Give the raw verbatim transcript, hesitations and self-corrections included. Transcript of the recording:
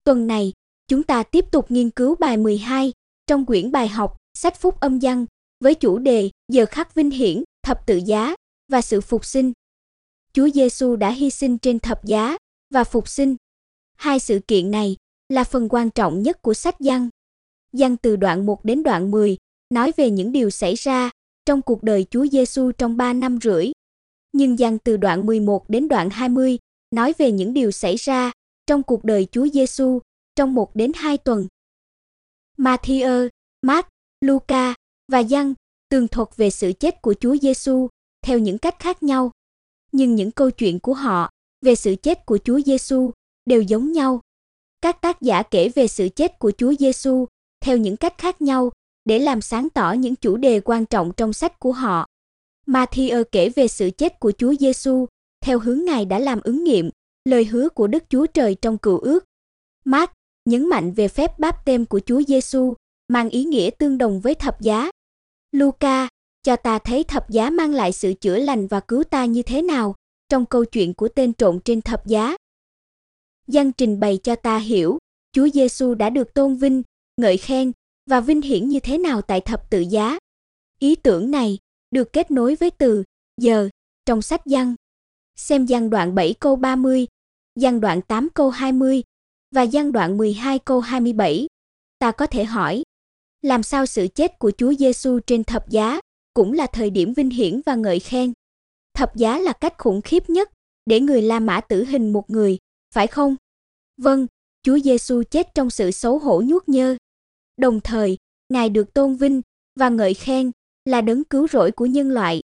Tuần này, chúng ta tiếp tục nghiên cứu bài mười hai trong quyển bài học Sách Phúc Âm Văn với chủ đề Giờ khắc vinh hiển, thập tự giá và sự phục sinh. Chúa Giêsu đã hy sinh trên thập giá và phục sinh. Hai sự kiện này là phần quan trọng nhất của sách Giăng. Giăng từ đoạn một đến đoạn mười nói về những điều xảy ra trong cuộc đời Chúa Giêsu trong ba năm rưỡi. Nhưng Giăng từ đoạn mười một đến đoạn hai mươi nói về những điều xảy ra trong cuộc đời Chúa Giêsu trong một đến hai tuần. Ma-thi-ơ, Mác, Luca và Giăng tường thuật về sự chết của Chúa Giêsu theo những cách khác nhau. Nhưng những câu chuyện của họ về sự chết của Chúa Giêsu đều giống nhau. Các tác giả kể về sự chết của Chúa Giêsu theo những cách khác nhau để làm sáng tỏ những chủ đề quan trọng trong sách của họ. Ma-thi-ơ kể về sự chết của Chúa Giêsu theo hướng Ngài đã làm ứng nghiệm lời hứa của Đức Chúa Trời trong Cựu Ước. Mác nhấn mạnh về phép báp-têm của Chúa Giêsu mang ý nghĩa tương đồng với thập giá. Luca cho ta thấy thập giá mang lại sự chữa lành và cứu ta như thế nào trong câu chuyện của tên trộm trên thập giá. Giăng trình bày cho ta hiểu Chúa Giêsu đã được tôn vinh, ngợi khen và vinh hiển như thế nào tại thập tự giá. Ý tưởng này được kết nối với từ giờ trong sách Giăng. Xem Giăng đoạn bảy câu ba mươi, Giăng đoạn tám câu hai mươi và Giăng đoạn mười hai câu hai mươi bảy. Ta có thể hỏi, làm sao sự chết của Chúa Giêsu trên thập giá cũng là thời điểm vinh hiển và ngợi khen? Thập giá là cách khủng khiếp nhất để người La Mã tử hình một người, phải không? Vâng, Chúa Giêsu chết trong sự xấu hổ nhuốc nhơ. Đồng thời, Ngài được tôn vinh và ngợi khen là đấng cứu rỗi của nhân loại.